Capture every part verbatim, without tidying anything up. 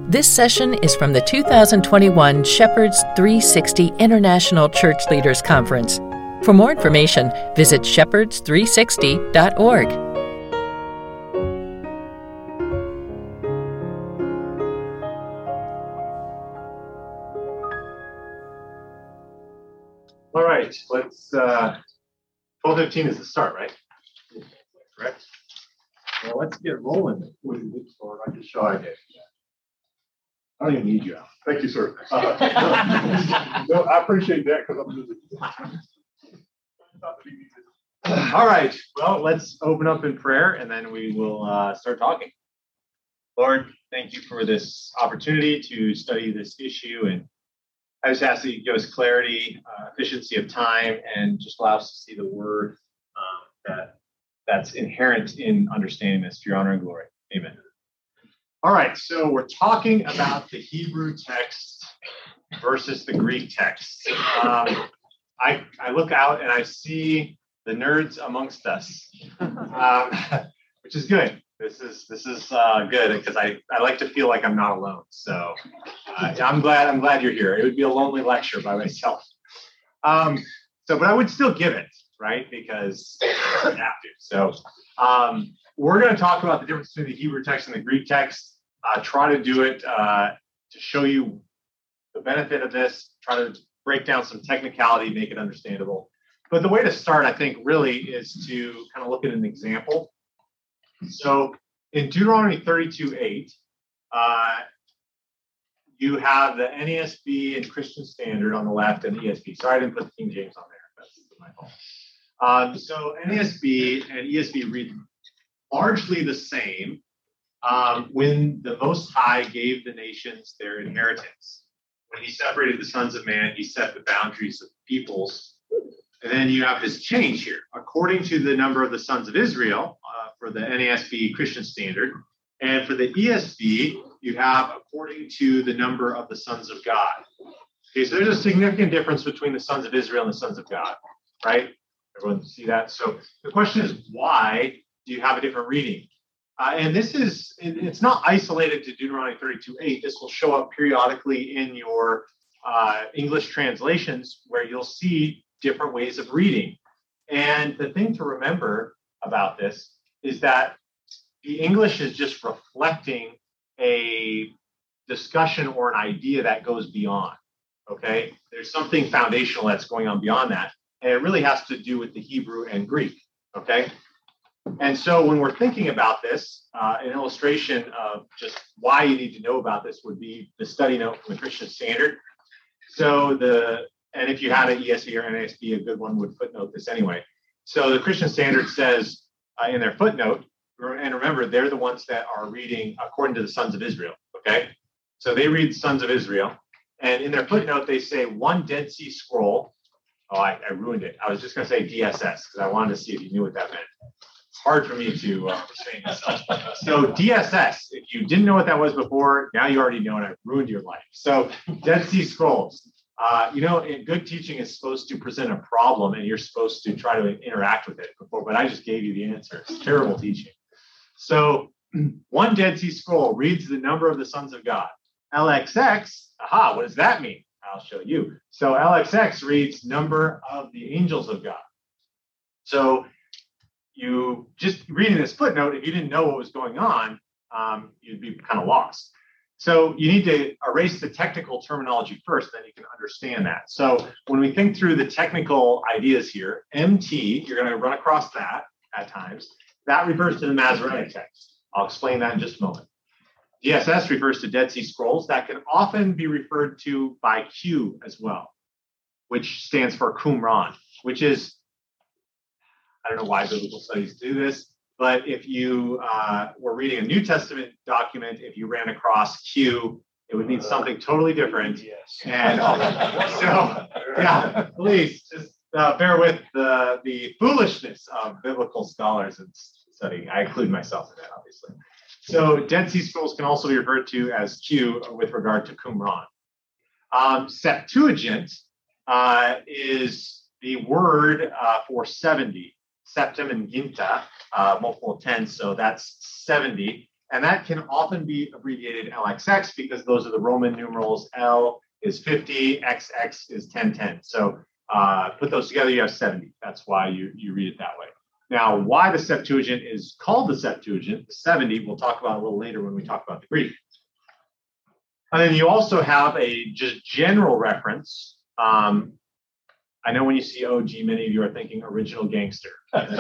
This session is from the two thousand twenty-one Shepherds three sixty International Church Leaders Conference. For more information, visit shepherds three sixty dot org. All right, let's, uh, twelve fifteen is the start, right? Correct? Well, let's get rolling before we move forward. I just show I did. I don't even need you, Al. Thank you, sir. Uh, no, I appreciate that because I'm busy. All right, well, let's open up in prayer and then we will uh, start talking. Lord, thank you for this opportunity to study this issue, and I just ask that you give us clarity, uh, efficiency of time, and just allow us to see the word um, that that's inherent in understanding this for your honor and glory. Amen. All right, so we're talking about the Hebrew text versus the Greek text. Um, I, I look out and I see the nerds amongst us, um, which is good. This is this is uh, good because I, I like to feel like I'm not alone. So uh, I'm glad I'm glad you're here. It would be a lonely lecture by myself. Um, so, but I would still give it, right? Because I have to. So um, we're going to talk about the difference between the Hebrew text and the Greek text. Uh, try to do it uh, to show you the benefit of this. Try to break down some technicality, make it understandable. But the way to start, I think, really is to kind of look at an example. So in Deuteronomy thirty-two eight, uh, you have the N A S B and Christian Standard on the left and E S V. Sorry, I didn't put the King James on there. That's my fault. Um, so N A S B and E S V read largely the same. Um, when the Most High gave the nations their inheritance, when he separated the sons of man, he set the boundaries of peoples. And then you have this change here. According to the number of the sons of Israel, uh, for the N A S B Christian Standard, and for the E S V, you have according to the number of the sons of God. Okay, so there's a significant difference between the sons of Israel and the sons of God, right? Everyone see that? So the question is, why do you have a different reading? Uh, and this is, it, it's not isolated to Deuteronomy thirty-two eight. This will show up periodically in your uh, English translations where you'll see different ways of reading. And the thing to remember about this is that the English is just reflecting a discussion or an idea that goes beyond, okay? There's something foundational that's going on beyond that. And it really has to do with the Hebrew and Greek, okay? And so when we're thinking about this, uh, an illustration of just why you need to know about this would be the study note from the Christian Standard. So the, and if you had an E S V or N A S B, a good one would footnote this anyway. So the Christian Standard says uh, in their footnote, and remember, they're the ones that are reading according to the sons of Israel, okay? So they read sons of Israel. And in their footnote, they say one Dead Sea Scroll. Oh, I, I ruined it. I was just going to say D S S because I wanted to see if you knew what that meant. Hard for me to uh, say myself. So D S S, if you didn't know what that was before, now you already know and I've ruined your life. So Dead Sea Scrolls, uh, you know, in good teaching is supposed to present a problem and you're supposed to try to interact with it before, but I just gave you the answer. It's terrible teaching. So one Dead Sea Scroll reads the number of the sons of God. L X X, aha, what does that mean? I'll show you. So L X X reads number of the angels of God. So you just reading this footnote, if you didn't know what was going on, um, you'd be kind of lost. So you need to erase the technical terminology first, then you can understand that. So when we think through the technical ideas here, M T, you're going to run across that at times. That refers to the Masoretic text. I'll explain that in just a moment. D S S refers to Dead Sea Scrolls. That can often be referred to by Q as well, which stands for Qumran, which is, I don't know why biblical studies do this, but if you uh, were reading a New Testament document, if you ran across Q, it would mean something totally different. Yes. And so, yeah, please just uh, bear with the, the foolishness of biblical scholars and studying. I include myself in that, obviously. So Dead Sea Scrolls can also be referred to as Q with regard to Qumran. Um, Septuagint uh, is the word uh, for seventy. Septem and Ginta, uh, multiple tense, so that's seventy. And that can often be abbreviated L X X because those are the Roman numerals. L is fifty, X X is ten ten. So uh, put those together, you have seventy. That's why you, you read it that way. Now, why the Septuagint is called the Septuagint, the seventy, we'll talk about a little later when we talk about the Greek. And then you also have a just general reference. Um, I know when you see O G, many of you are thinking original gangster.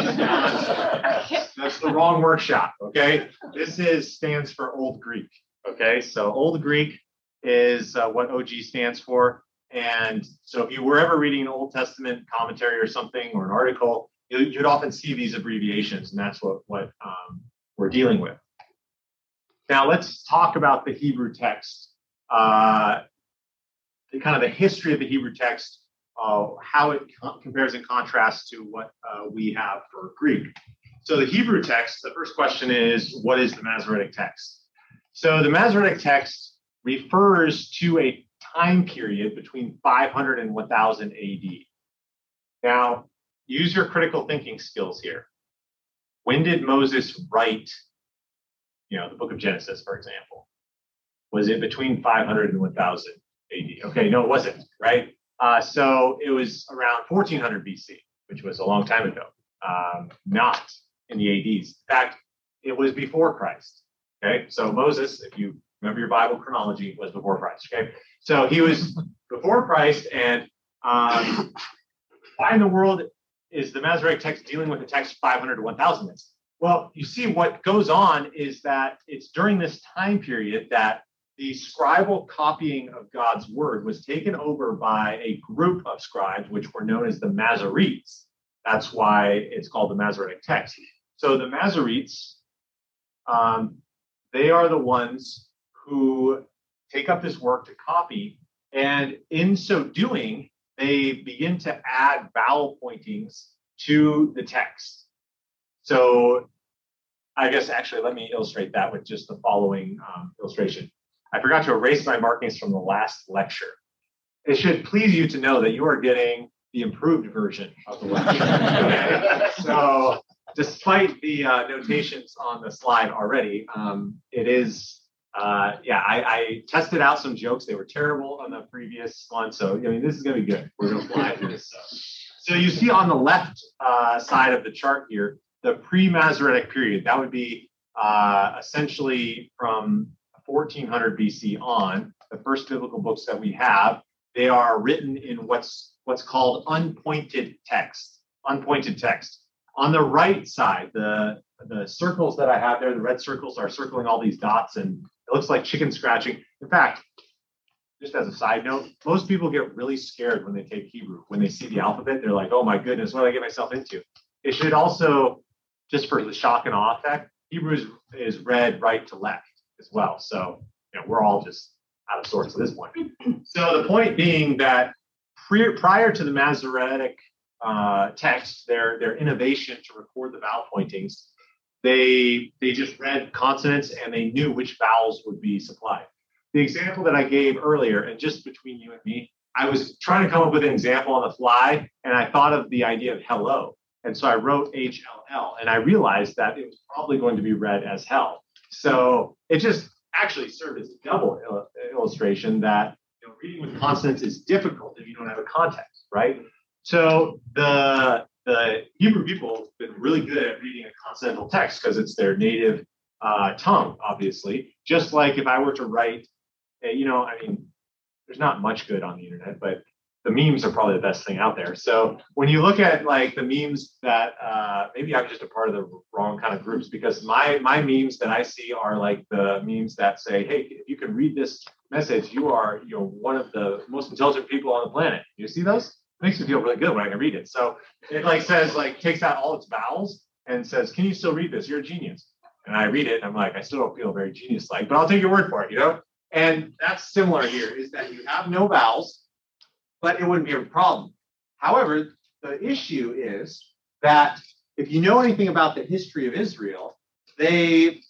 That's, that's the wrong workshop, okay? This is stands for Old Greek, okay? So Old Greek is uh, what O G stands for. And so if you were ever reading an Old Testament commentary or something or an article, you'd often see these abbreviations, and that's what, what um, we're dealing with. Now let's talk about the Hebrew text, uh, the kind of the history of the Hebrew text, uh, how it co- compares and contrasts to what uh, we have for Greek. So the Hebrew text, the first question is, what is the Masoretic text? So the Masoretic text refers to a time period between five hundred and one thousand A D. Now, use your critical thinking skills here. When did Moses write, you know, the book of Genesis, for example? Was it between five hundred and one thousand A D? Okay, no, it wasn't, right? Uh, so it was around fourteen hundred B C, which was a long time ago, um, not in the A Ds. In fact, it was before Christ, okay? So Moses, if you remember your Bible chronology, was before Christ, okay? So he was before Christ, and um, why in the world is the Masoretic text dealing with the text five hundred to one thousand? Well, you see what goes on is that it's during this time period that the scribal copying of God's word was taken over by a group of scribes, which were known as the Masoretes. That's why it's called the Masoretic text. So the Masoretes, um, they are the ones who take up this work to copy, and in so doing, they begin to add vowel pointings to the text. So I guess actually, let me illustrate that with just the following um, illustration. I forgot to erase my markings from the last lecture. It should please you to know that you are getting the improved version of the lecture. Okay? So despite the uh, notations on the slide already, um, it is, uh, yeah, I, I tested out some jokes. They were terrible on the previous one. So, I mean, this is going to be good. We're going to fly through this stuff. So you see on the left uh, side of the chart here, the pre-Masoretic period. That would be uh, essentially from fourteen hundred B C on, the first biblical books that we have. They are written in what's what's called unpointed text. Unpointed text. On the right side, the the circles that I have there, the red circles are circling all these dots, and it looks like chicken scratching. In fact, just as a side note, most people get really scared when they take Hebrew. When they see the alphabet, they're like, oh my goodness, what did I get myself into? It should also, just for the shock and awe effect, Hebrew is, is read right to left as well. So, you know, we're all just out of sorts at this point. So the point being that pre- prior to the Masoretic uh, text, their, their innovation to record the vowel pointings, they, they just read consonants and they knew which vowels would be supplied. The example that I gave earlier, and just between you and me, I was trying to come up with an example on the fly, and I thought of the idea of hello. And so I wrote H L L, and I realized that it was probably going to be read as hell. So it just actually served as a double il- illustration that, you know, reading with consonants is difficult if you don't have a context, right? So the the Hebrew people have been really good at reading a consonantal text because it's their native uh, tongue, obviously. Just like if I were to write, a, you know, I mean, there's not much good on the internet, but the memes are probably the best thing out there. So when you look at like the memes that uh, maybe I'm just a part of the wrong kind of groups, because my my memes that I see are like the memes that say, hey, if you can read this message, you are you know one of the most intelligent people on the planet. You see those? It makes me feel really good when I can read it. So it like says like takes out all its vowels and says, can you still read this? You're a genius. And I read it and I'm like, I still don't feel very genius-like, but I'll take your word for it, you know? And that's similar here, is that you have no vowels, but it wouldn't be a problem. However, the issue is that if you know anything about the history of Israel, they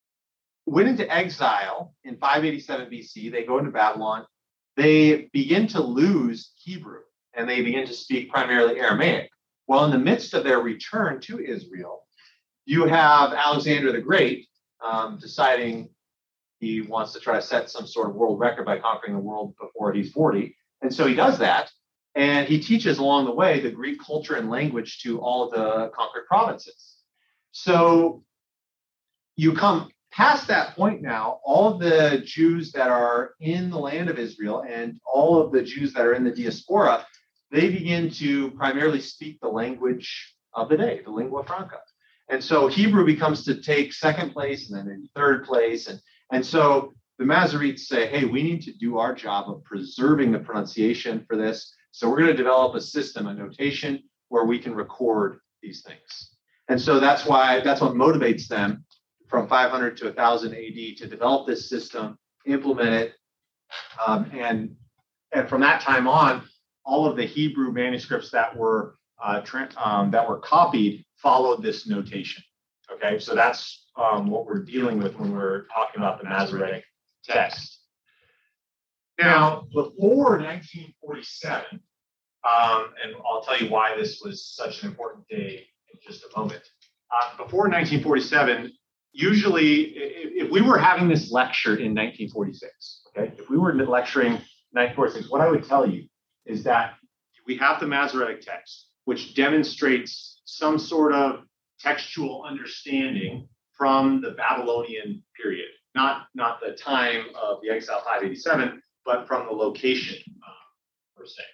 went into exile in five eighty-seven B C. They go into Babylon. They begin to lose Hebrew, and they begin to speak primarily Aramaic. Well, in the midst of their return to Israel, you have Alexander the Great, um, deciding he wants to try to set some sort of world record by conquering the world before he's forty. And so he does that. And he teaches along the way the Greek culture and language to all of the conquered provinces. So you come past that point now, all of the Jews that are in the land of Israel and all of the Jews that are in the diaspora, they begin to primarily speak the language of the day, the lingua franca. And so Hebrew becomes to take second place and then in third place. And, and so the Masoretes say, hey, we need to do our job of preserving the pronunciation for this. So we're going to develop a system, a notation where we can record these things. And so that's why, that's what motivates them from five hundred to one thousand A D to develop this system, implement it. Um, and, and from that time on, all of the Hebrew manuscripts that were uh, tra- um, that were copied followed this notation. Okay, so that's um, what we're dealing with when we're talking about the Masoretic text. Now, before nineteen forty-seven, um, and I'll tell you why this was such an important day in just a moment. Uh, before nineteen forty-seven, usually, if, if we were having this lecture in nineteen forty-six, okay, if we were lecturing nineteen forty-six, what I would tell you is that we have the Masoretic text, which demonstrates some sort of textual understanding from the Babylonian period, not, not the time of the exile five eighty-seven, but from the location, uh, per se.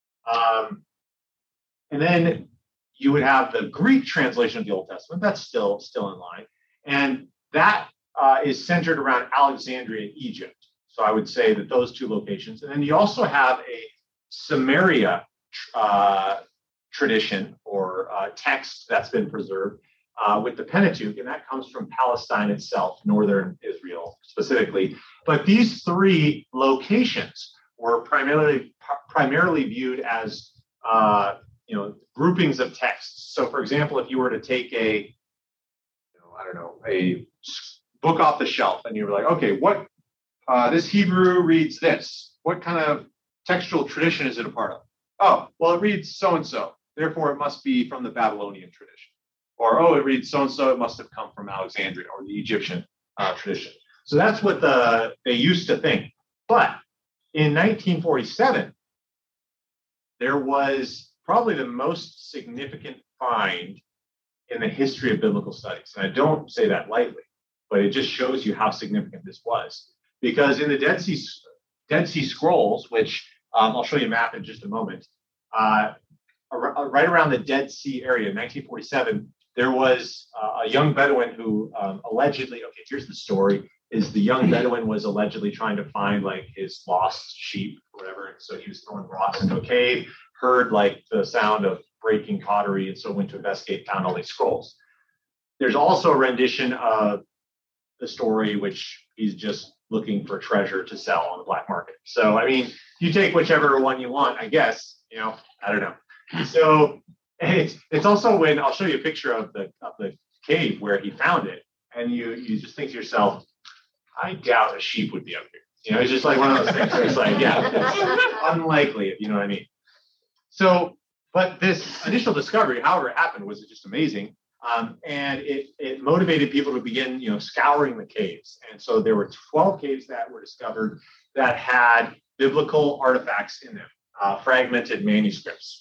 Um, and then you would have the Greek translation of the Old Testament. That's still, still in line. And that uh, is centered around Alexandria and Egypt. So I would say that those two locations. And then you also have a Samaria uh, tradition or uh, text that's been preserved uh, with the Pentateuch, and that comes from Palestine itself, northern Israel specifically. But these three locations were primarily primarily viewed as uh, you know groupings of texts. So, for example, if you were to take a you know, I don't know a book off the shelf, and you were like, okay, what uh, this Hebrew reads this. What kind of textual tradition is it a part of? Oh, well, it reads so and so. Therefore, it must be from the Babylonian tradition. Or, oh, it reads so-and-so, it must have come from Alexandria or the Egyptian uh, tradition. So that's what the they used to think. But in nineteen forty-seven, there was probably the most significant find in the history of biblical studies. And I don't say that lightly, but it just shows you how significant this was. Because in the Dead Sea, Dead Sea Scrolls, which um, I'll show you a map in just a moment, uh, right around the Dead Sea area in nineteen forty-seven, there was uh, a young Bedouin who um, allegedly, okay, here's the story, is the young Bedouin was allegedly trying to find like his lost sheep or whatever. And so he was throwing rocks into a cave, heard like the sound of breaking pottery, and so went to investigate, found all these scrolls. There's also a rendition of the story, which he's just looking for treasure to sell on the black market. So, I mean, you take whichever one you want, I guess, you know, I don't know. So it's it's also when I'll show you a picture of the of the cave where he found it, and you you just think to yourself, I doubt a sheep would be up here. You know, it's just like one of those things where it's like, yeah, it's unlikely, if you know what I mean. So, but this initial discovery, however it happened, was just amazing. Um, and it it motivated people to begin, you know, scouring the caves. And so there were twelve caves that were discovered that had biblical artifacts in them, uh, fragmented manuscripts.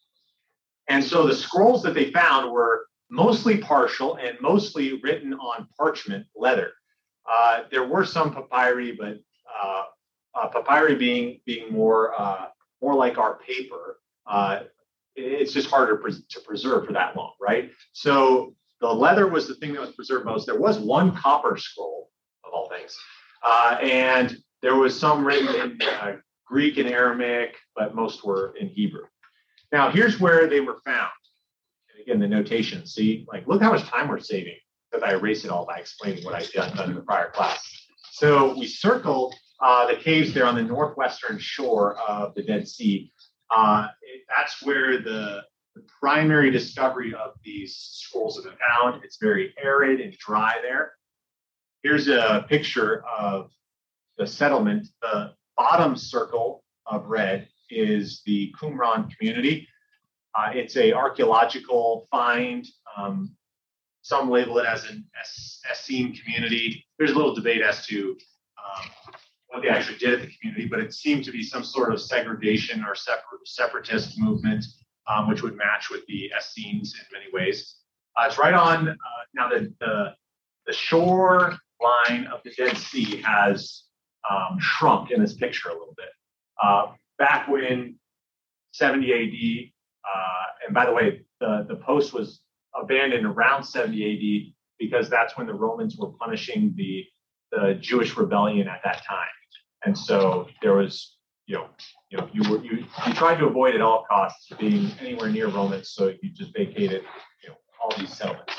And so the scrolls that they found were mostly partial and mostly written on parchment leather. Uh, there were some papyri, but uh, uh, papyri being being more uh, more like our paper, uh, it's just harder pres- to preserve for that long, right? So the leather was the thing that was preserved most. There was one copper scroll, of all things, uh, and there was some written in uh, Greek and Aramaic, but most were in Hebrew. Now, here's where they were found. And again, the notation, see, like, look how much time we're saving that I erase it all by explaining what I've done, done in the prior class. So we circled uh, the caves there on the northwestern shore of the Dead Sea. Uh, it, that's where the, the primary discovery of these scrolls have been found. It's very arid and dry there. Here's a picture of the settlement. The bottom circle of red is the Qumran community. Uh, it's a archaeological find. Um, some label it as an Essene community. There's a little debate as to um, what they actually did at the community, but it seemed to be some sort of segregation or separ- separatist movement, um, which would match with the Essenes in many ways. Uh, it's right on, uh, now the, the, the shore line of the Dead Sea has um, shrunk in this picture a little bit. Uh, back when seventy A D, uh, and by the way, the, the post was abandoned around seventy A D because that's when the Romans were punishing the, the Jewish rebellion at that time. And so there was, you know, you know, you were you, you tried to avoid at all costs being anywhere near Romans, so you just vacated, you know, all these settlements.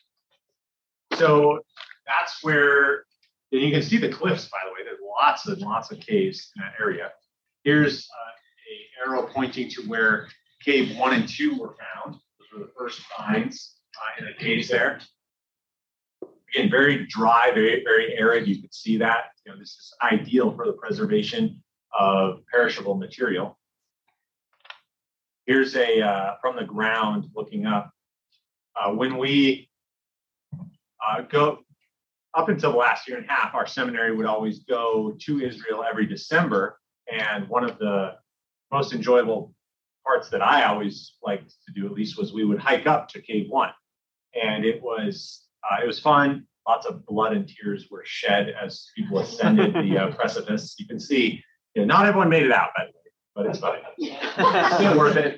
So that's where and you can see the cliffs, by the way. There's lots and lots of caves in that area. Here's uh, a arrow pointing to where cave one and two were found. Those were the first finds uh, in the caves there. Again, very dry, very, very arid. You can see that. You know, this is ideal for the preservation of perishable material. Here's a, uh, from the ground looking up. Uh, when we uh, go, up until the last year and a half, our seminary would always go to Israel every December. And one of the most enjoyable parts that I always liked to do, at least, was we would hike up to Cave One. And it was uh, it was fun. Lots of blood and tears were shed as people ascended the uh, precipice. You can see, you know, not everyone made it out, by the way, but it's fun. Still worth it.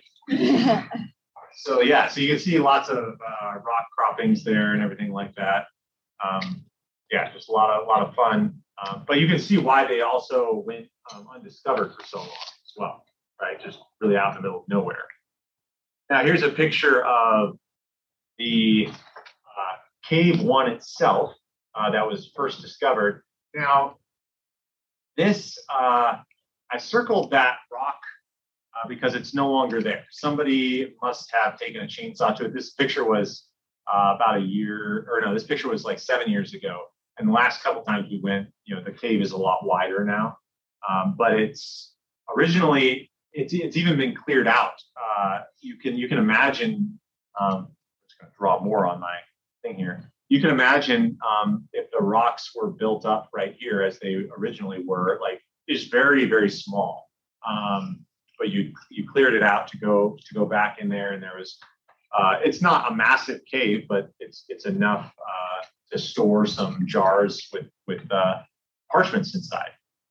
So yeah, so you can see lots of uh, rock croppings there and everything like that. Um, yeah, just a lot of a lot of fun. Um, but you can see why they also went um, undiscovered for so long as well, right? Just really out in the middle of nowhere. Now here's a picture of the uh, Cave One itself uh, that was first discovered. Now this, uh, I circled that rock uh, because it's no longer there. Somebody must have taken a chainsaw to it. This picture was uh, about a year, or no, this picture was like seven years ago. And the last couple times we went, you know, the cave is a lot wider now. Um, but it's originally, it's it's even been cleared out. Uh, you can you can imagine. Um, I'm just going to draw more on my thing here. You can imagine um, if the rocks were built up right here as they originally were, like it's very very small. Um, but you you cleared it out to go to go back in there, and there was. Uh, it's not a massive cave, but it's it's enough uh, to store some jars with with uh, parchments inside.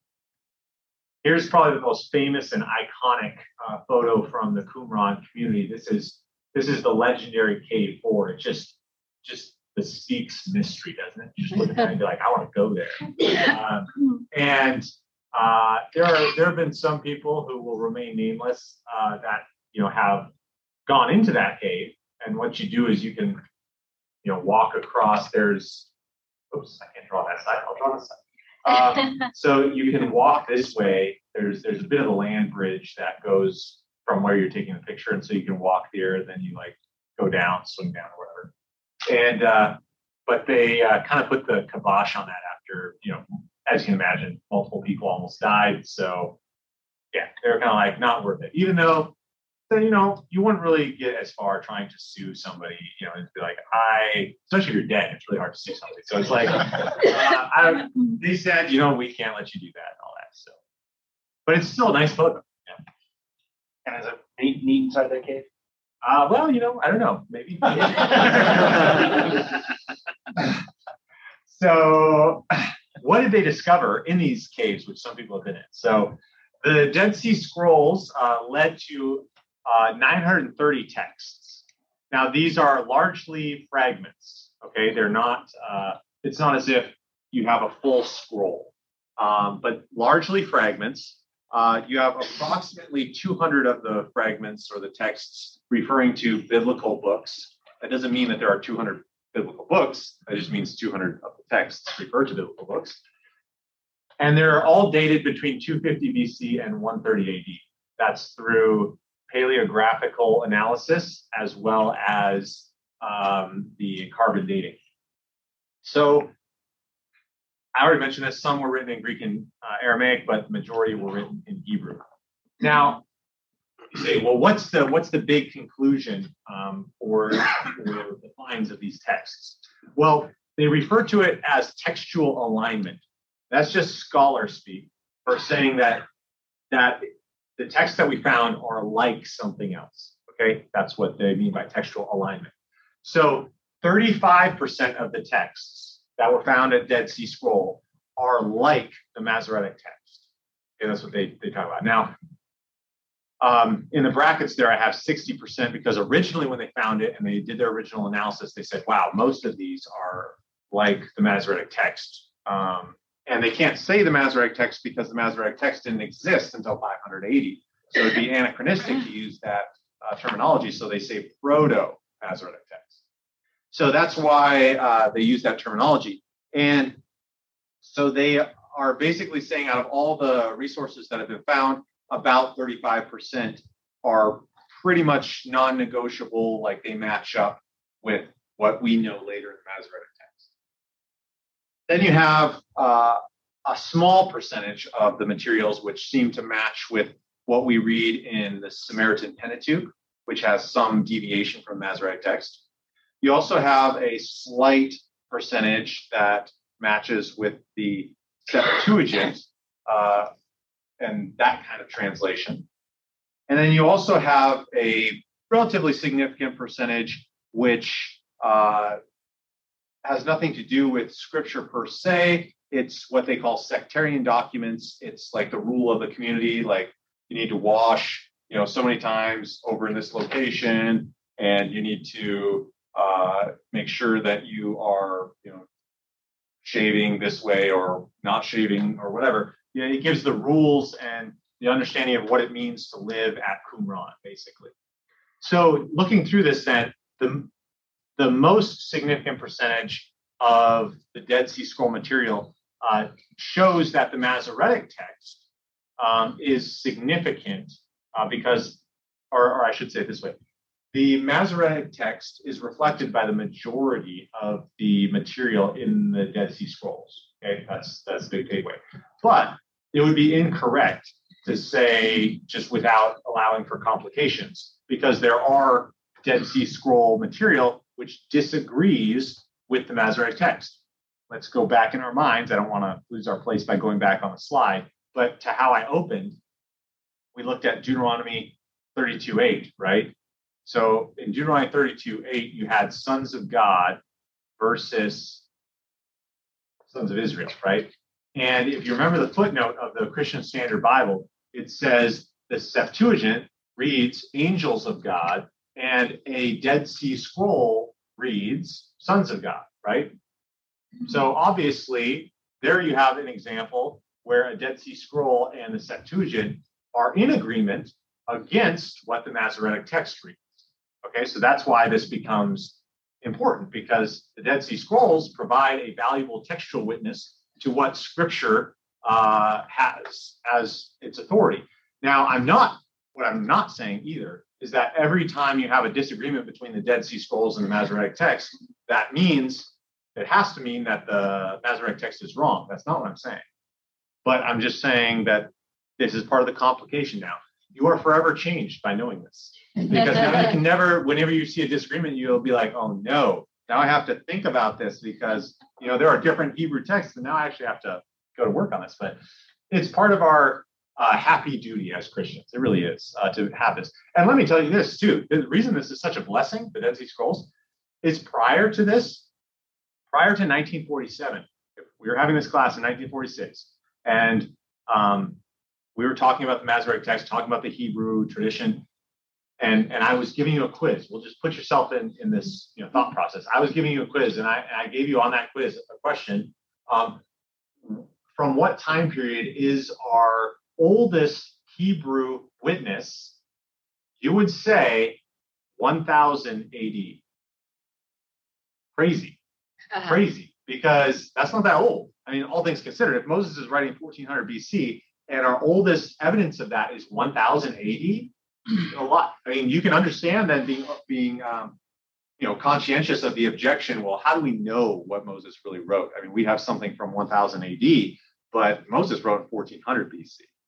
Here's probably the most famous and iconic uh, photo from the Qumran community. This is this is the legendary Cave Four. It just just bespeaks mystery, doesn't it? You just look at that and be like, I want to go there. Um, and uh, there are there have been some people who will remain nameless uh, that you know have gone into that cave. And what you do is you can you know walk across. There's oops, I can't draw that side. I'll draw this side. Um, so you can walk this way. There's there's a bit of a land bridge that goes from where you're taking the picture, and so you can walk there. Then you like go down, swing down, or whatever. And uh, but they uh, kind of put the kibosh on that after you know, as you can imagine, multiple people almost died. So yeah, they're kind of like not worth it. Even though, you know, you wouldn't really get as far trying to sue somebody, you know, and be like, I, especially if you're dead, it's really hard to sue somebody. So it's like, uh, I, they said, you know, we can't let you do that and all that. So, but it's still a nice photo. Yeah. And is it neat, neat inside that cave? Uh, well, you know, I don't know, maybe. So, what did they discover in these caves, which some people have been in? So, the Dead Sea Scrolls uh, led to Uh, nine hundred thirty texts. Now, these are largely fragments, okay? They're not, uh, it's not as if you have a full scroll, um, but largely fragments. Uh, you have approximately two hundred of the fragments or the texts referring to biblical books. That doesn't mean that there are two hundred biblical books. That just means two hundred of the texts refer to biblical books. And they're all dated between two fifty B C and one thirty A D. That's through paleographical analysis as well as um, the carbon dating. So I already mentioned this, some were written in Greek and uh, Aramaic, but the majority were written in Hebrew. Now, you say, well, what's the what's the big conclusion um, for, for the finds of these texts? Well, they refer to it as textual alignment. That's just scholar speak for saying that that the texts that we found are like something else. Okay, that's what they mean by textual alignment. So thirty-five percent of the texts that were found at Dead Sea Scroll are like the Masoretic text. Okay, that's what they, they talk about. Now, um, in the brackets there, I have sixty percent because originally when they found it and they did their original analysis, they said, wow, most of these are like the Masoretic text. Um, and they can't say the Masoretic text because the Masoretic text didn't exist until five hundred eighty. So it'd be anachronistic to use that uh, terminology. So they say proto-Masoretic text. So that's why uh, they use that terminology. And so they are basically saying out of all the resources that have been found, about thirty-five percent are pretty much non-negotiable, like they match up with what we know later in the Masoretic text. Then you have uh, a small percentage of the materials which seem to match with what we read in the Samaritan Pentateuch, which has some deviation from the Masoretic text. You also have a slight percentage that matches with the Septuagint uh, and that kind of translation. And then you also have a relatively significant percentage which uh, has nothing to do with scripture per se. It's what they call sectarian documents. It's like the rule of the community, like you need to wash, you know, so many times over in this location, and you need to uh, make sure that you are, you know, shaving this way or not shaving or whatever. You know, it gives the rules and the understanding of what it means to live at Qumran, basically. So looking through this then, the, the most significant percentage of the Dead Sea Scroll material uh, shows that the Masoretic text um, is significant uh, because, or, or I should say it this way, the Masoretic text is reflected by the majority of the material in the Dead Sea Scrolls. Okay, that's that's the big takeaway. But it would be incorrect to say just without allowing for complications, because there are Dead Sea Scroll material which disagrees with the Masoretic text. Let's go back in our minds. I don't want to lose our place by going back on the slide, but to how I opened, we looked at Deuteronomy thirty-two eight, right? So in Deuteronomy thirty-two eight, you had sons of God versus sons of Israel, right? And if you remember the footnote of the Christian Standard Bible, it says the Septuagint reads angels of God, and a Dead Sea Scroll reads sons of God, right? Mm-hmm. So obviously, there you have an example where a Dead Sea Scroll and the Septuagint are in agreement against what the Masoretic text reads. Okay, so that's why this becomes important, because the Dead Sea Scrolls provide a valuable textual witness to what Scripture uh, has as its authority. Now, I'm not, what I'm not saying either is that every time you have a disagreement between the Dead Sea Scrolls and the Masoretic text, that means, it has to mean that the Masoretic text is wrong. That's not what I'm saying. But I'm just saying that this is part of the complication now. You are forever changed by knowing this. Because now you can never, whenever you see a disagreement, you'll be like, oh no, now I have to think about this because, you know, there are different Hebrew texts and now I actually have to go to work on this. But it's part of our uh, happy duty as Christians. It really is uh, to have this. And let me tell you this too, the reason this is such a blessing, the Dead Sea Scrolls, is prior to this, prior to nineteen forty-seven, we were having this class in nineteen forty-six, and um, we were talking about the Masoretic text, talking about the Hebrew tradition. And, and I was giving you a quiz. We'll just put yourself in, in this you know, thought process. I was giving you a quiz, and I, and I gave you on that quiz a question. Um, from what time period is our oldest Hebrew witness? You would say one thousand A D. Crazy. Uh-huh. Crazy. Because that's not that old. I mean, all things considered, if Moses is writing fourteen hundred B C, and our oldest evidence of that is one thousand A D, a lot. I mean, you can understand then being being um, you know conscientious of the objection. Well, how do we know what Moses really wrote? I mean, we have something from one thousand A D, but Moses wrote in fourteen hundred B C.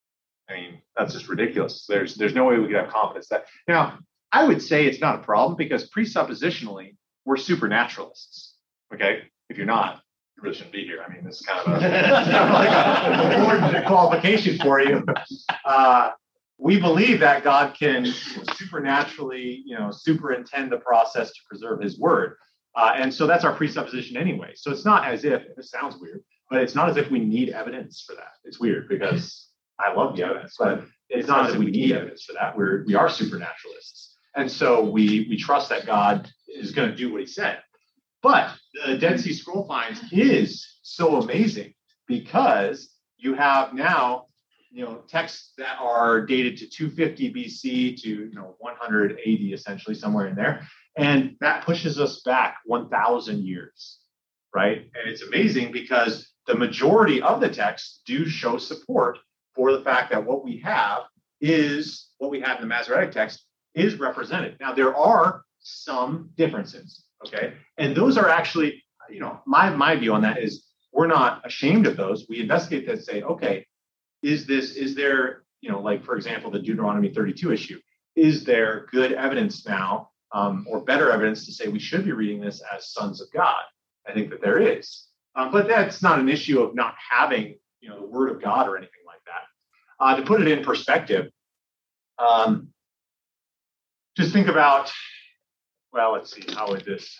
I mean, that's just ridiculous. There's there's no way we could have confidence that. Now, I would say it's not a problem because presuppositionally, we're supernaturalists. Okay, if you're not, you really shouldn't be here. I mean, this is kind of a, like a important qualification for you. Uh, we believe that God can supernaturally, you know, superintend the process to preserve His word, uh, and so that's our presupposition anyway. So it's not as if this sounds weird, but it's not as if we need evidence for that. It's weird because I love the evidence, but it's not as if we need evidence for that. We're we are supernaturalists, and so we we trust that God is going to do what He said. But the Dead Sea Scroll finds is so amazing because you have now, you know, texts that are dated to two fifty B C to, you know, one hundred A D, essentially somewhere in there, and that pushes us back one thousand years, right? And it's amazing because the majority of the texts do show support for the fact that what we have is what we have in the Masoretic text is represented. Now, there are some differences, okay? And those are actually, you know, my, my view on that is we're not ashamed of those. We investigate that and say, okay, is this, is there, you know, like, for example, the Deuteronomy thirty-two issue, is there good evidence now um, or better evidence to say we should be reading this as sons of God? I think that there is. Um, but that's not an issue of not having, you know, the word of God or anything like that. Uh, to put it in perspective, um, just think about, well, let's see, how would this,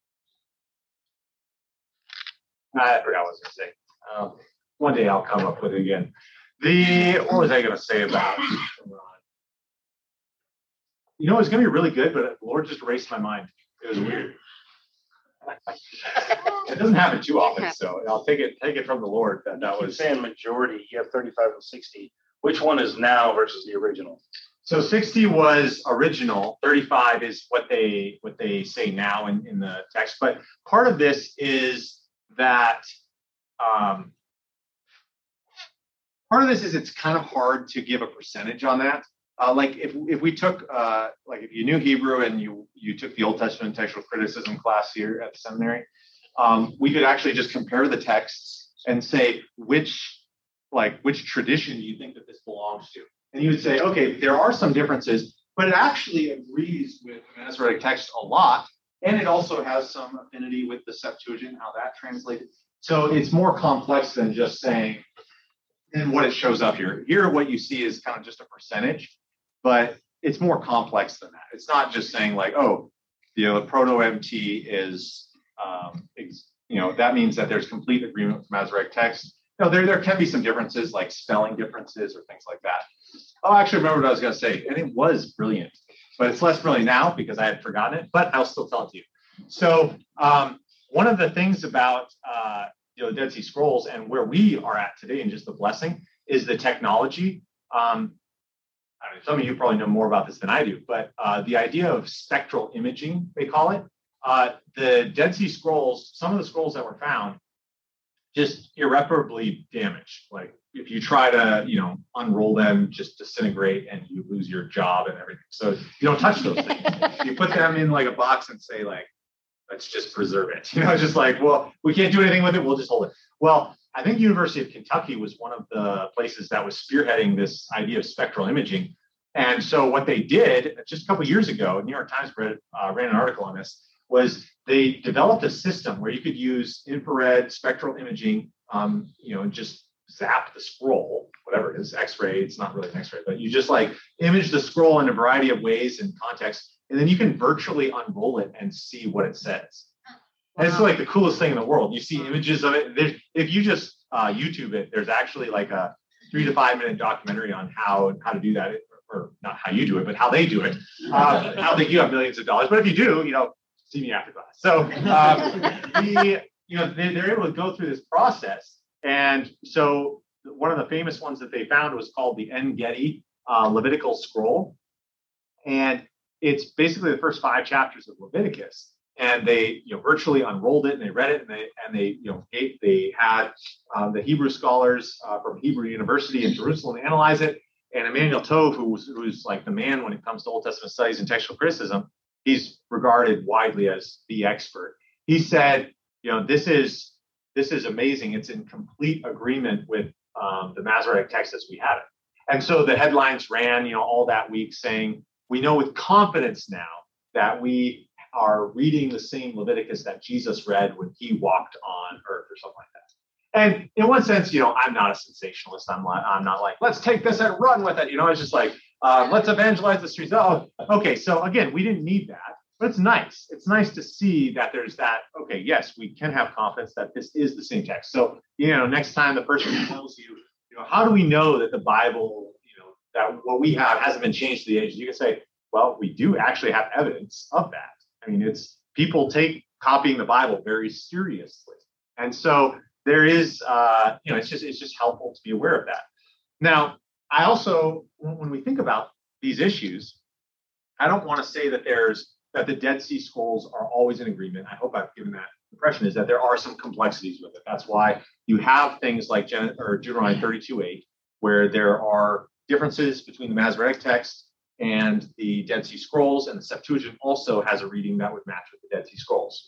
I forgot what I was going to say. Um, one day I'll come up with it again. The, what was I going to say about, you know, it's going to be really good, but the Lord just erased my mind. It was weird. It doesn't happen too often, so I'll take it take it from the Lord that that was saying majority. You have thirty-five and sixty. Which one is now versus the original? So sixty was original. thirty-five is what they what they say now in, in the text. But part of this is that um, part of this is it's kind of hard to give a percentage on that. Uh, like if if we took uh, like if you knew Hebrew and you you took the Old Testament textual criticism class here at the seminary, um, we could actually just compare the texts and say which like which tradition do you think that this belongs to, and you would say, okay, there are some differences, but it actually agrees with the Masoretic text a lot, and it also has some affinity with the Septuagint, how that translated. So it's more complex than just saying. And what it shows up here. Here, what you see is kind of just a percentage, but it's more complex than that. It's not just saying like, oh, you know, the Proto-M T is, um, ex- you know, that means that there's complete agreement with Masoretic text. No, there, there can be some differences, like spelling differences or things like that. Oh, actually, remember what I was going to say, and it was brilliant, but it's less brilliant now because I had forgotten it, but I'll still tell it to you. So um, one of the things about uh, you know, the Dead Sea Scrolls and where we are at today and just the blessing is the technology. Um, I mean, some of you probably know more about this than I do, but uh, the idea of spectral imaging, they call it. Uh, the Dead Sea Scrolls, some of the scrolls that were found, just irreparably damaged. Like if you try to, you know, unroll them, just disintegrate and you lose your job and everything. So you don't touch those things. You put them in like a box and say like, let's just preserve it. You know, it's just like, well, we can't do anything with it. We'll just hold it. Well, I think University of Kentucky was one of the places that was spearheading this idea of spectral imaging. And so what they did just a couple of years ago, New York Times read, uh, ran an article on this, was they developed a system where you could use infrared spectral imaging, um, you know, just zap the scroll, whatever it is, X-ray, it's not really an X-ray, but you just like image the scroll in a variety of ways and contexts. And then you can virtually unroll it and see what it says. And it's like the coolest thing in the world. You see images of it. There's, if you just uh, YouTube it, there's actually like a three to five minute documentary on how how to do that, or not how you do it, but how they do it. Uh, I don't think you have millions of dollars, but if you do, you know, see me after class. So um, the you know they, they're able to go through this process, and so one of the famous ones that they found was called the En Gedi uh, Levitical scroll, and it's basically the first five chapters of Leviticus, and they, you know, virtually unrolled it and they read it and they and they, you know, they, they had um, the Hebrew scholars uh, from Hebrew University in Jerusalem analyze it. And Emmanuel Tov, who's who's like the man when it comes to Old Testament studies and textual criticism, he's regarded widely as the expert. He said, you know, this is this is amazing. It's in complete agreement with um, the Masoretic text as we have it. And so the headlines ran, you know, all that week saying, we know with confidence now that we are reading the same Leviticus that Jesus read when he walked on earth or something like that. And in one sense, you know, I'm not a sensationalist. I'm like, I'm not like, let's take this and run with it. You know, it's just like, uh, let's evangelize the streets. Oh, okay. So again, we didn't need that, but it's nice. It's nice to see that there's that. Okay, yes, we can have confidence that this is the same text. So, you know, next time the person tells you, you know, how do we know that the Bible, you know, that what we have hasn't been changed to the ages? You can say, well, we do actually have evidence of that. I mean, it's people take copying the Bible very seriously, and so there is, uh, you know, it's just it's just helpful to be aware of that. Now, I also, when we think about these issues, I don't want to say that there's that the Dead Sea Scrolls are always in agreement. I hope I've given that impression, is that there are some complexities with it. That's why you have things like Gen- or Deuteronomy thirty-two eight, where there are differences between the Masoretic text and the Dead Sea Scrolls, and the Septuagint also has a reading that would match with the Dead Sea Scrolls.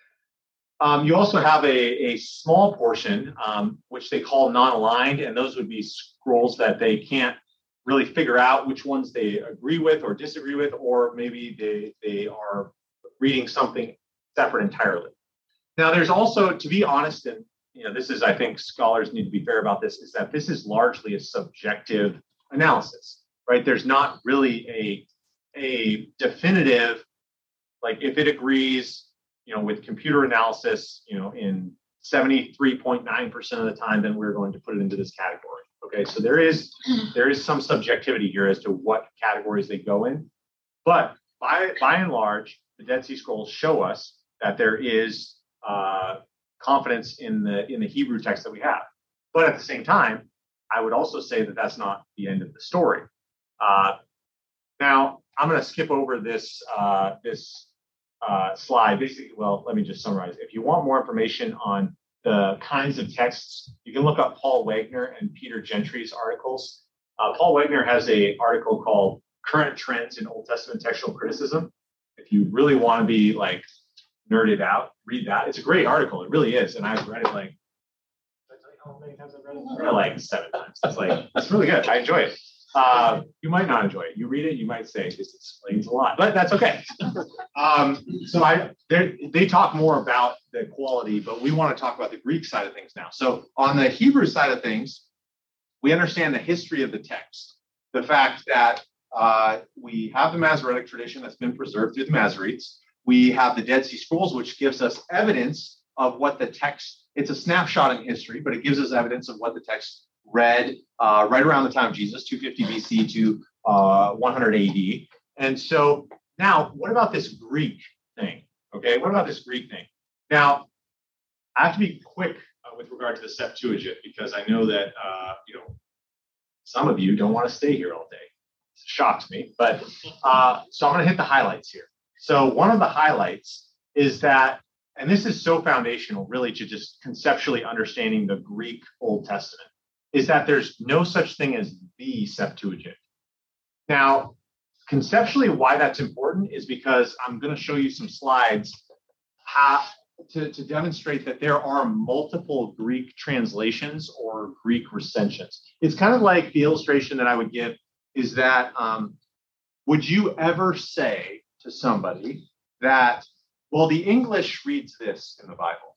Um, you also have a, a small portion, um, which they call non-aligned, and those would be scrolls that they can't really figure out which ones they agree with or disagree with, or maybe they, they are reading something separate entirely. Now, there's also, to be honest, and you know, this is, I think scholars need to be fair about this, is that this is largely a subjective analysis, right? There's not really a, a definitive, like if it agrees, you know, with computer analysis, you know, in seventy-three point nine percent of the time, then we're going to put it into this category. Okay, so there is there is some subjectivity here as to what categories they go in, but by by and large, the Dead Sea Scrolls show us that there is uh, confidence in the in the Hebrew text that we have. But at the same time, I would also say that that's not the end of the story. Uh, now, I'm going to skip over this uh, this. Uh, slide. Basically, well, let me just summarize. If you want more information on the kinds of texts, you can look up Paul Wagner and Peter Gentry's articles. Uh, Paul Wagner has a article called Current Trends in Old Testament Textual Criticism. If you really want to be like nerded out, read that. It's a great article. It really is. And I've read it like, did I tell you how many times I've read it? I read it like seven times. It's like, it's really good. I enjoy it. Uh, you might not enjoy it. You read it, you might say this explains a lot, but that's okay. Um, so I, they talk more about the quality, but we want to talk about the Greek side of things now. So on the Hebrew side of things, we understand the history of the text, the fact that uh, we have the Masoretic tradition that's been preserved through the Masoretes. We have the Dead Sea Scrolls, which gives us evidence of what the text. It's a snapshot in history, but it gives us evidence of what the text read uh, right around the time of Jesus, two fifty B C to uh, one hundred A D. And so now, what about this Greek thing? Okay, what about this Greek thing? Now, I have to be quick uh, with regard to the Septuagint, because I know that uh, you know some of you don't want to stay here all day. It shocks me, but uh, so I'm going to hit the highlights here. So one of the highlights is that, and this is so foundational, really, to just conceptually understanding the Greek Old Testament, is that there's no such thing as the Septuagint. Now, conceptually, why that's important is because I'm going to show you some slides how, to, to demonstrate that there are multiple Greek translations or Greek recensions. It's kind of like the illustration that I would give is that, um, would you ever say to somebody that, well, the English reads this in the Bible?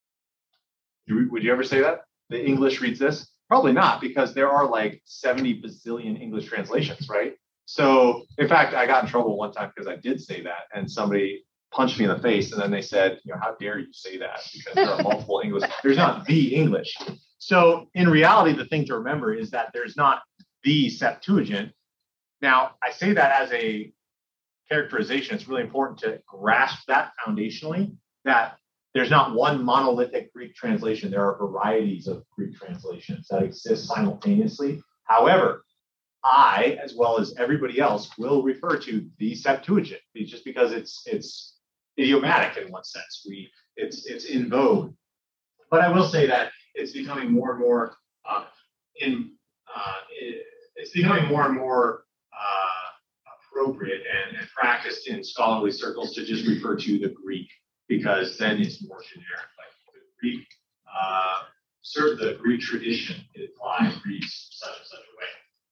Would you ever say that? The English reads this? Probably not, because there are like seventy bazillion English translations, right? So, in fact, I got in trouble one time because I did say that, and somebody punched me in the face, and then they said, you know, how dare you say that? Because there are multiple English. There's not the English. So, in reality, the thing to remember is that there's not the Septuagint. Now, I say that as a characterization. It's really important to grasp that foundationally, that there's not one monolithic Greek translation. There are varieties of Greek translations that exist simultaneously. However, I, as well as everybody else, will refer to the Septuagint just because it's it's idiomatic in one sense. We it's it's in vogue. But I will say that it's becoming more and more uh, in uh, it's becoming more and more uh, appropriate and, and practiced in scholarly circles to just refer to the Greek, because then it's more generic. Like the Greek, uh, certain the Greek tradition implies reads such and such a way.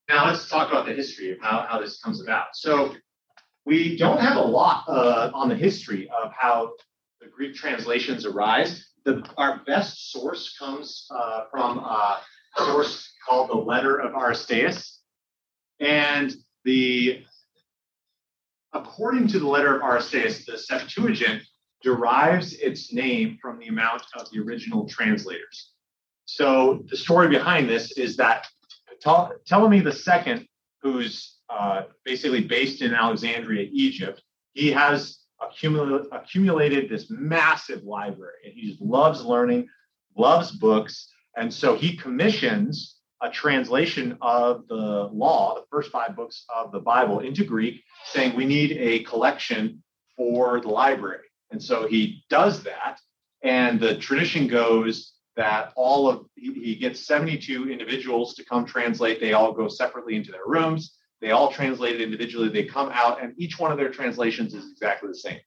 Now let's talk about the history of how, how this comes about. So we don't have a lot uh, on the history of how the Greek translations arise. The, our best source comes uh, from a source called the Letter of Aristeas. And the according to the Letter of Aristeas, the Septuagint derives its name from the amount of the original translators. So the story behind this is that Ptolemy the Second, who's uh, basically based in Alexandria, Egypt, he has accumul- accumulated this massive library, and he just loves learning, loves books, and so he commissions a translation of the law, the first five books of the Bible, into Greek, saying we need a collection for the library. And so he does that, and the tradition goes that all of he, he gets seventy-two individuals to come translate. They all go separately into their rooms. They all translate it individually. They come out, and each one of their translations is exactly the same.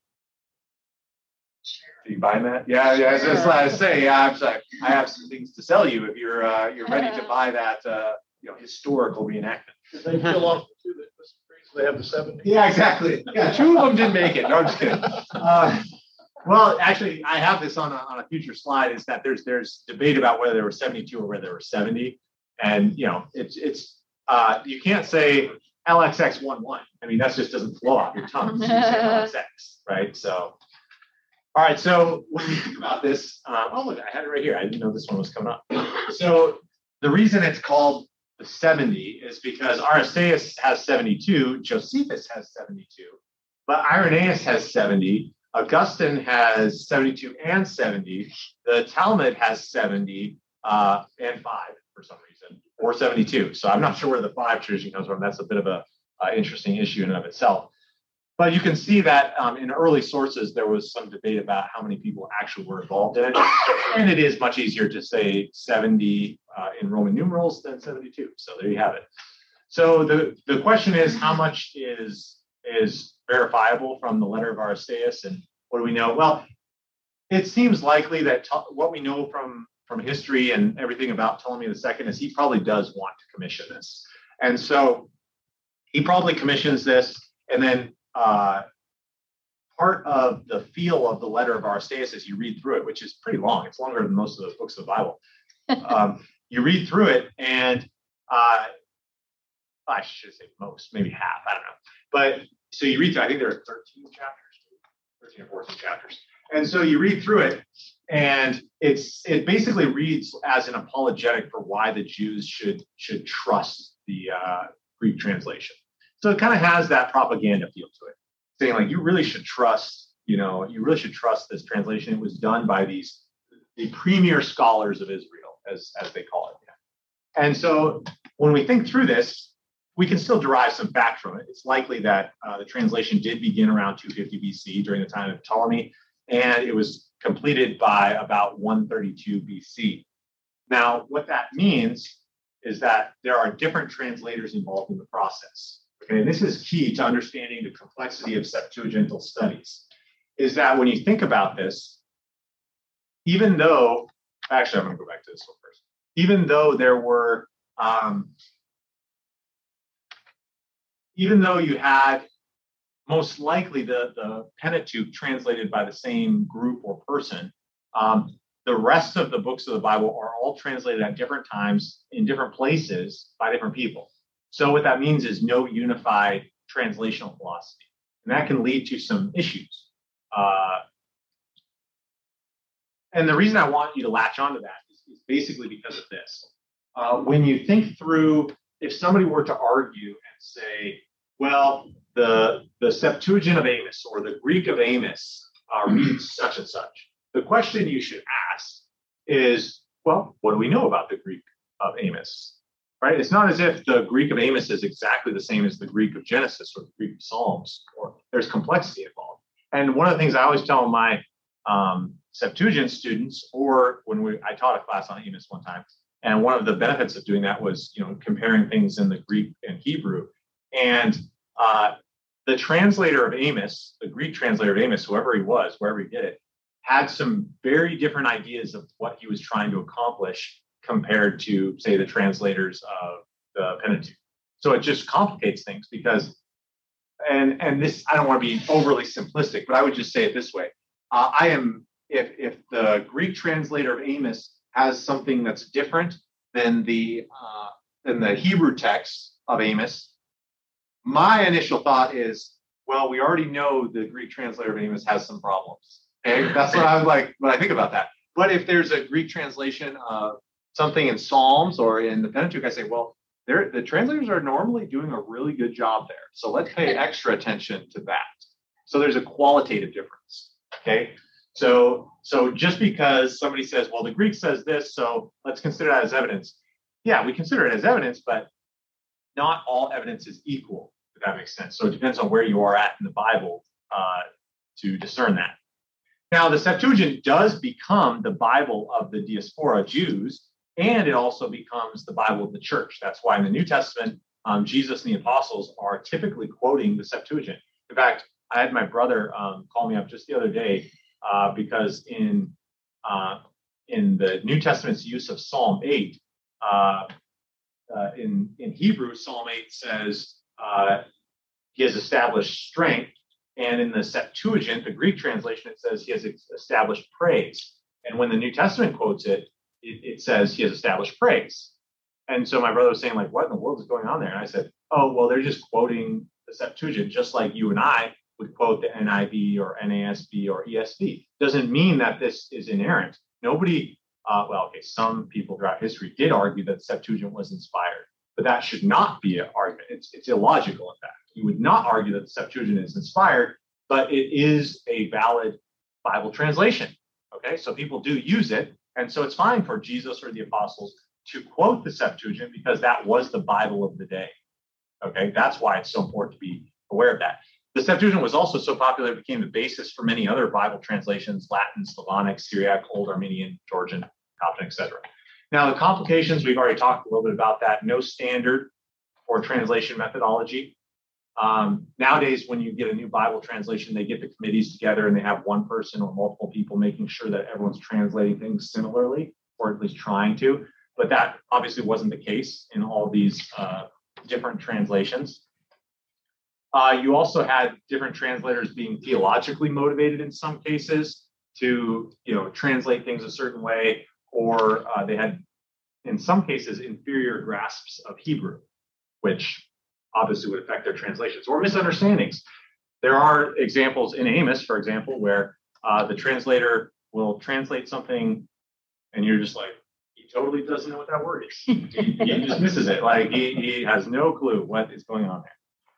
Are you buying that? Yeah, yeah. As I say, yeah, I'm sorry. I have some things to sell you if you're uh, you're ready to buy that uh, you know historical reenactment. They fill off the two that they have the seventy. Yeah, exactly. Yeah, two of them didn't make it. No, I'm just kidding. Uh, well, actually, I have this on a, on a future slide. Is that there's there's debate about whether there were seventy-two or whether there were seventy, and you know it's it's uh, you can't say L X X eleven. I mean, that just doesn't flow off your tongue. So you say L X X, right? So. All right, so when you think about this, um, oh, look, I had it right here. I didn't know this one was coming up. So the reason it's called the seventy is because Aristeas has seventy-two, Josephus has seventy-two, but Irenaeus has seventy, Augustine has seventy-two and seventy, the Talmud has seventy uh, and five for some reason, or seventy-two. So I'm not sure where the five tradition comes from. That's a bit of a uh, interesting issue in and of itself. But you can see that um, in early sources, there was some debate about how many people actually were involved in it. And it is much easier to say seventy uh, in Roman numerals than seventy-two. So there you have it. So the, the question is, how much is, is verifiable from the Letter of Aristeas? And what do we know? Well, it seems likely that t- what we know from, from history and everything about Ptolemy the Second is he probably does want to commission this. And so he probably commissions this, and then Uh, part of the feel of the Letter of Aristeas as you read through it, which is pretty long. It's longer than most of the books of the Bible. Um, you read through it, and uh, I should say most, maybe half. I don't know. But so you read through. I think there are thirteen chapters, thirteen or fourteen chapters, and so you read through it, and it's it basically reads as an apologetic for why the Jews should should trust the uh, Greek translation. So it kind of has that propaganda feel to it, saying like, you really should trust, you know, you really should trust this translation. It was done by these, the premier scholars of Israel, as, as they call it. And so when we think through this, we can still derive some facts from it. It's likely that uh, the translation did begin around two fifty B C during the time of Ptolemy, and it was completed by about one thirty-two B C. Now, what that means is that there are different translators involved in the process. Okay, and this is key to understanding the complexity of Septuagintal studies, is that when you think about this, even though, actually, I'm going to go back to this one first. Even though there were, um, even though you had most likely the, the Pentateuch translated by the same group or person, um, the rest of the books of the Bible are all translated at different times in different places by different people. So what that means is no unified translational philosophy. And that can lead to some issues. Uh, and the reason I want you to latch onto that is, is basically because of this. Uh, when you think through, if somebody were to argue and say, well, the, the Septuagint of Amos or the Greek of Amos uh, reads such and such, the question you should ask is, well, what do we know about the Greek of Amos? Right? It's not as if the Greek of Amos is exactly the same as the Greek of Genesis or the Greek of Psalms, or there's complexity involved. And one of the things I always tell my um, Septuagint students, or when we I taught a class on Amos one time, and one of the benefits of doing that was, you know, comparing things in the Greek and Hebrew. And uh, the translator of Amos, the Greek translator of Amos, whoever he was, wherever he did it, had some very different ideas of what he was trying to accomplish compared to, say, the translators of the Pentateuch. So it just complicates things because, and and this, I don't want to be overly simplistic, but I would just say it this way. Uh, I am, if if the Greek translator of Amos has something that's different than the uh, than the Hebrew text of Amos, my initial thought is, well, we already know the Greek translator of Amos has some problems. Okay, that's what I was like when I think about that. But if there's a Greek translation of something in Psalms or in the Pentateuch, I say, well, the translators are normally doing a really good job there. So let's pay extra attention to that. So there's a qualitative difference. Okay, so so just because somebody says, well, the Greek says this, so let's consider that as evidence. Yeah, we consider it as evidence, but not all evidence is equal, if that makes sense. So it depends on where you are at in the Bible uh, to discern that. Now, the Septuagint does become the Bible of the diaspora Jews, and it also becomes the Bible of the church. That's why in the New Testament, um, Jesus and the apostles are typically quoting the Septuagint. In fact, I had my brother um, call me up just the other day uh, because in uh, in the New Testament's use of Psalm eight, uh, uh, in, in Hebrew, Psalm eight says, uh, he has established strength. And in the Septuagint, the Greek translation, it says he has established praise. And when the New Testament quotes it, it, it says he has established praise. And so my brother was saying, like, what in the world is going on there? And I said, oh, well, they're just quoting the Septuagint, just like you and I would quote the N I V or N A S B or E S V. Doesn't mean that this is inerrant. Nobody, uh, well, okay, some people throughout history did argue that the Septuagint was inspired, but that should not be an argument. It's, it's illogical, in fact. You would not argue that the Septuagint is inspired, but it is a valid Bible translation. Okay, so people do use it. And so it's fine for Jesus or the apostles to quote the Septuagint because that was the Bible of the day. Okay, that's why it's so important to be aware of that. The Septuagint was also so popular, it became the basis for many other Bible translations: Latin, Slavonic, Syriac, Old Armenian, Georgian, Coptic, et cetera. Now, the complications, we've already talked a little bit about that. No standard for translation methodology. Um, nowadays, when you get a new Bible translation, they get the committees together and they have one person or multiple people making sure that everyone's translating things similarly, or at least trying to. But that obviously wasn't the case in all these uh, different translations. Uh, you also had different translators being theologically motivated in some cases to, you know, translate things a certain way, or uh, they had, in some cases, inferior grasps of Hebrew, which obviously would affect their translations, or misunderstandings. There are examples in Amos, for example, where uh, the translator will translate something and you're just like, he totally doesn't know what that word is. he, he just misses it. Like he, he has no clue what is going on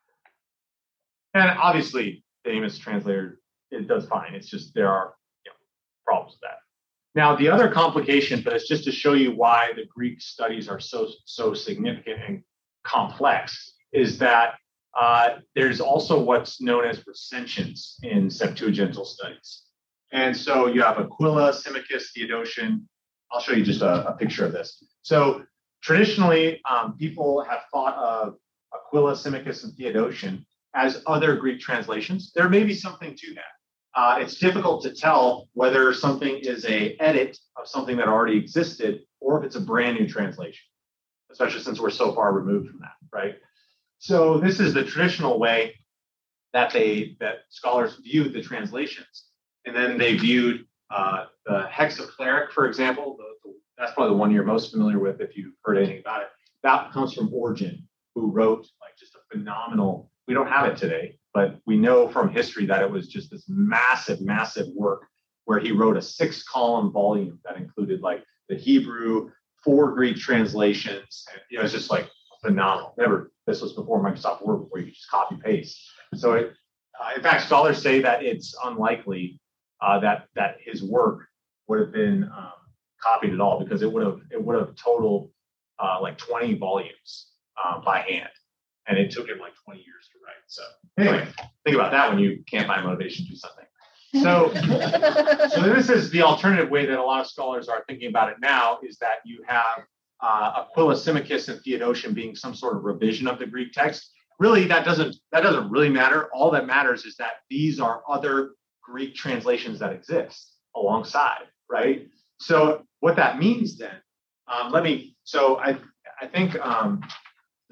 there. And obviously the Amos translator, it does fine. It's just there are, you know, problems with that. Now, the other complication, but it's just to show you why the Greek studies are so, so significant and complex, is that uh, there's also what's known as recensions in Septuagintal studies. And so you have Aquila, Symmachus, Theodotion. I'll show you just a, a picture of this. So traditionally, um, people have thought of Aquila, Symmachus, and Theodotion as other Greek translations. There may be something to that. Uh, it's difficult to tell whether something is a edit of something that already existed or if it's a brand new translation, especially since we're so far removed from that, right? So this is the traditional way that they that scholars viewed the translations, and then they viewed uh, the Hexacleric, for example. The, the, that's probably the one you're most familiar with if you've heard anything about it. That comes from Origen, who wrote like just a phenomenal. We don't have it today, but we know from history that it was just this massive, massive work where he wrote a six-column volume that included like the Hebrew, four Greek translations. And, you know, it's just like phenomenal. Never. This was before Microsoft Word, before you could just copy paste. So, it, uh, in fact, scholars say that it's unlikely uh, that that his work would have been um, copied at all, because it would have it would have totaled uh, like twenty volumes uh, by hand, and it took him like twenty years to write. So, anyway, think about that when you can't find motivation to do something. So, so this is the alternative way that a lot of scholars are thinking about it now, is that you have Uh, Aquila, Symmachus, and Theodotion being some sort of revision of the Greek text. Really, that doesn't that doesn't really matter. All that matters is that these are other Greek translations that exist alongside, right? So what that means then, um, let me. So I I think um,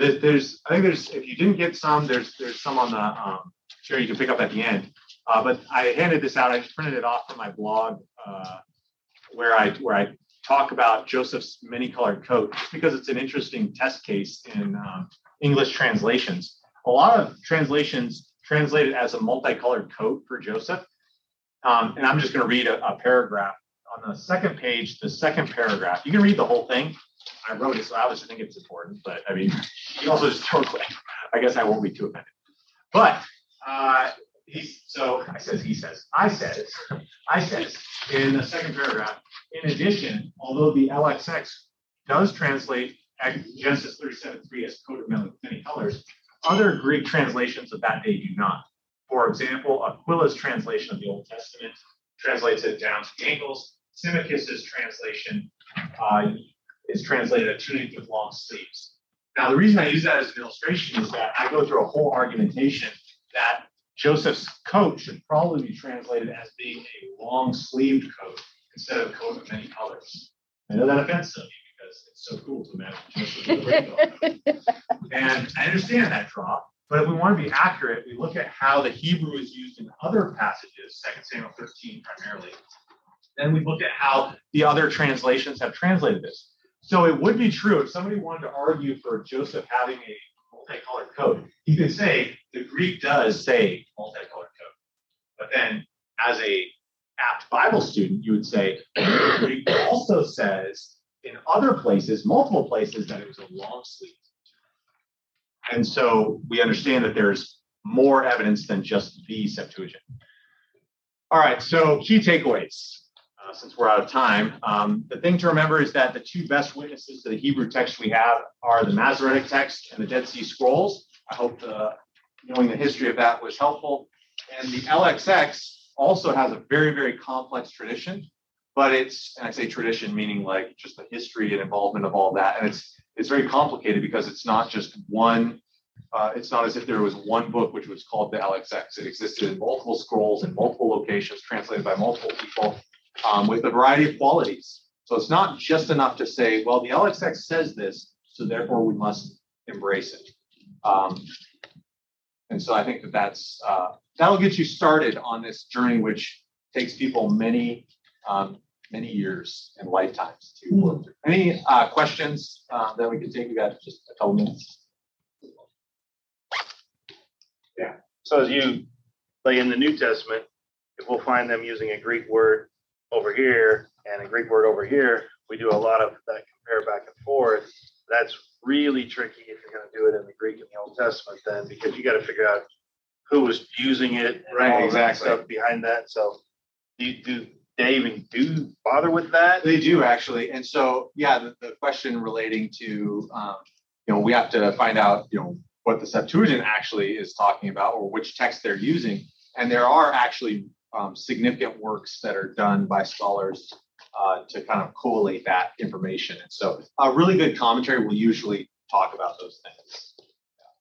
there's, I think there's, if you didn't get some, there's there's some on the um, share you can pick up at the end. Uh, but I handed this out. I just printed it off from my blog, uh, where I where I talk about Joseph's many-colored coat, just because it's an interesting test case in um, English translations. A lot of translations translate it as a multicolored coat for Joseph. Um, and I'm just going to read a, a paragraph. On the second page, the second paragraph, you can read the whole thing. I wrote it, so I obviously think it's important, but I mean, you can also just throw it away. I guess I won't be too offended. But uh, he's, so I says, he says, I says, I says in the second paragraph, in addition, although the L X X does translate Genesis thirty-seven three as coat of many colors, other Greek translations of that day do not. For example, Aquila's translation of the Old Testament translates it down to the ankles. Symmachus's translation uh, is translated a tunic with long sleeves. Now, the reason I use that as an illustration is that I go through a whole argumentation that Joseph's coat should probably be translated as being a long-sleeved coat instead of a coat of many colors. I know that offends some of you because it's so cool to imagine Joseph with a rainbow. And I understand that draw, but if we want to be accurate, we look at how the Hebrew is used in other passages, Second Samuel thirteen primarily. Then we look at how the other translations have translated this. So it would be true if somebody wanted to argue for Joseph having a multicolored coat, he could say the Greek does say multicolored coat. But then as a apt Bible student, you would say the Greek also says in other places, multiple places, that it was a long sleeve. And so we understand that there's more evidence than just the Septuagint. All right, so key takeaways. Uh, since we're out of time, um, the thing to remember is that the two best witnesses to the Hebrew text we have are the Masoretic text and the Dead Sea Scrolls. I hope the, knowing the history of that was helpful. And the L X X also has a very, very complex tradition, but it's, and I say tradition meaning like just the history and involvement of all that. And it's it's very complicated because it's not just one, uh, it's not as if there was one book which was called the L X X. It existed in multiple scrolls in multiple locations, translated by multiple people. Um, with a variety of qualities. So it's not just enough to say, well, the L X X says this, so therefore we must embrace it. Um, and so I think that that's, uh, that'll get you started on this journey, which takes people many, um, many years and lifetimes to work through. Any uh, questions uh, that we can take? We got just a couple minutes. Yeah. So as you, like in the New Testament, if we'll find them using a Greek word over here and a Greek word over here, we do a lot of that compare back and forth. That's really tricky if you're going to do it in the Greek and the Old Testament then, because you got to figure out who was using it and right, all exactly. that stuff behind that. So do, do they even do bother with that? They do actually. And so, yeah, the, the question relating to, um, you know, we have to find out, you know, what the Septuagint actually is talking about or which text they're using. And there are actually Um, significant works that are done by scholars uh, to kind of collate that information. And so a really good commentary will usually talk about those things. Yeah.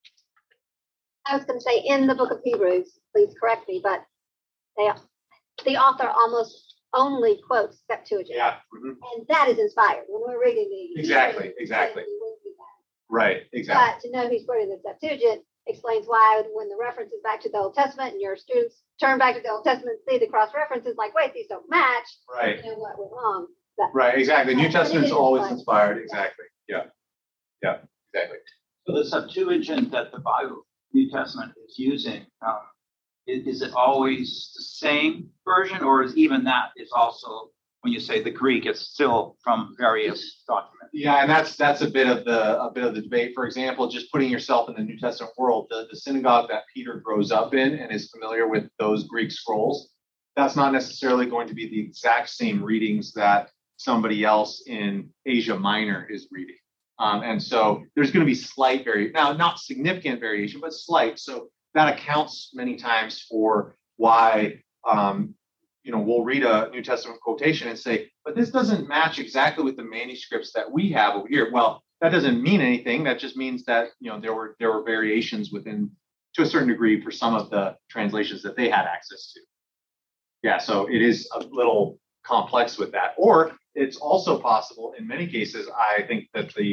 I was going to say in the book of Hebrews, please correct me, but they, the author almost only quotes Septuagint. Yeah. Mm-hmm. And that is inspired when we're reading the Exactly, Hebrews, exactly. that. Right, exactly. But to know he's quoting the Septuagint explains why when the reference is back to the Old Testament and your students turn back to the Old Testament and see the cross references like, wait, these don't match. Right. You know what went wrong. But, right, exactly. New uh, Testament's always inspired. Exactly. Yeah. Yeah, exactly. So the Septuagint that the Bible, New Testament is using, um, is, is it always the same version, or is even that is also, when you say the Greek, it's still from various documents? Yeah, and that's that's a bit of the a bit of the debate. For example, just putting yourself in the New Testament world, the, the synagogue that Peter grows up in and is familiar with those Greek scrolls, that's not necessarily going to be the exact same readings that somebody else in Asia Minor is reading. Um, and so there's going to be slight variation. Now, not significant variation, but slight. So that accounts many times for why um, you know, we'll read a New Testament quotation and say, but this doesn't match exactly with the manuscripts that we have over here. Well, that doesn't mean anything. That just means that, you know, there were there were variations within, to a certain degree, for some of the translations that they had access to. Yeah, so it is a little complex with that. Or it's also possible, in many cases, I think that the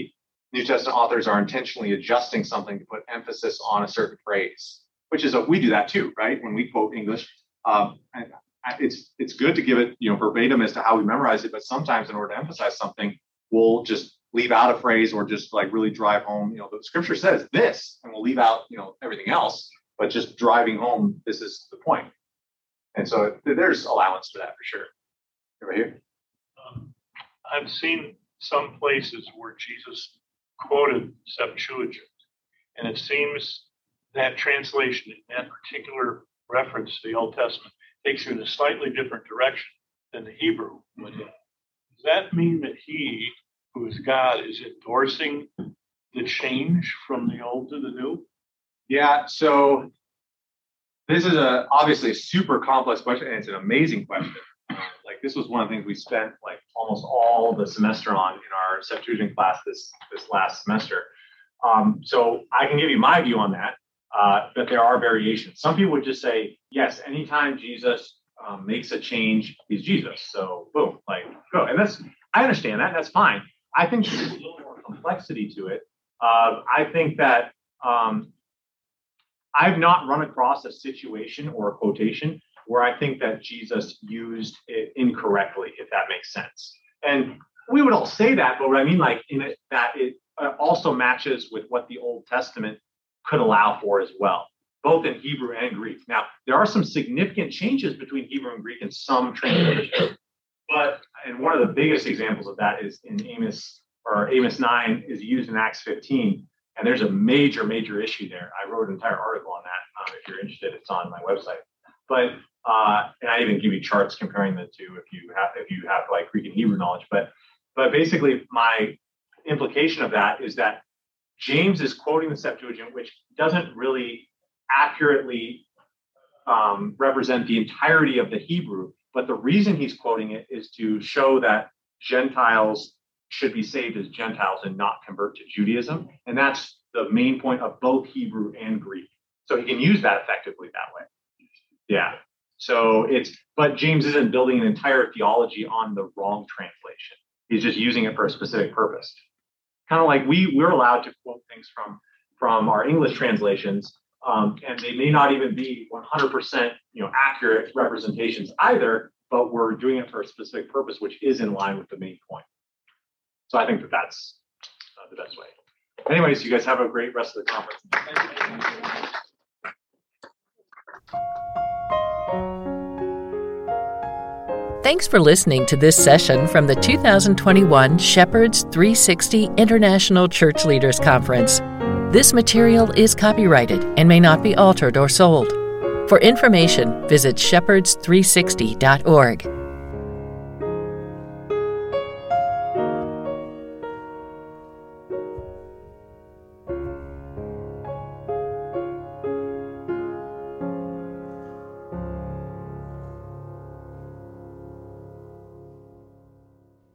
New Testament authors are intentionally adjusting something to put emphasis on a certain phrase, which is a, we do that too, right? When we quote English, um, it's it's good to give it, you know, verbatim as to how we memorize it, but sometimes in order to emphasize something, we'll just leave out a phrase or just like really drive home, you know, the scripture says this, and we'll leave out, you know, everything else, but just driving home, this is the point. And so there's allowance for that for sure. Over here. Um, I've seen some places where Jesus quoted Septuagint, and it seems that translation in that particular reference to the Old Testament takes you in a slightly different direction than the Hebrew would have. Does that mean that he, who is God, is endorsing the change from the old to the new? Yeah, so this is a obviously a super complex question, and it's an amazing question. Uh, like this was one of the things we spent like almost all the semester on in our Septuagint class this this last semester. Um, so I can give you my view on that, uh, but there are variations. Some people would just say, yes, anytime Jesus um, makes a change, he's Jesus. So boom, like go. And that's, I understand that, that's fine. I think there's a little more complexity to it. Uh, I think that um, I've not run across a situation or a quotation where I think that Jesus used it incorrectly, if that makes sense. And we would all say that, but what I mean, like in it, that it uh, also matches with what the Old Testament could allow for as well, both in Hebrew and Greek. Now, there are some significant changes between Hebrew and Greek in some translations, but and one of the biggest examples of that is in Amos, or Amos nine is used in Acts fifteen, and there's a major, major issue there. I wrote an entire article on that. Um, if you're interested, it's on my website. But uh, and I even give you charts comparing the two if you have if you have like Greek and Hebrew knowledge. But but basically, my implication of that is that James is quoting the Septuagint, which doesn't really accurately um, represent the entirety of the Hebrew. But the reason he's quoting it is to show that Gentiles should be saved as Gentiles and not convert to Judaism. And that's the main point of both Hebrew and Greek. So he can use that effectively that way. Yeah. So it's, but James isn't building an entire theology on the wrong translation. He's just using it for a specific purpose. Kind of like we, we're allowed to quote things from, from our English translations, um, and they may not even be one hundred percent, you know, accurate representations either, but we're doing it for a specific purpose, which is in line with the main point. So I think that that's uh, the best way. Anyways, you guys have a great rest of the conference. Thanks for listening to this session from the two thousand twenty-one Shepherds three sixty International Church Leaders Conference. This material is copyrighted and may not be altered or sold. For information, visit shepherds three sixty dot org.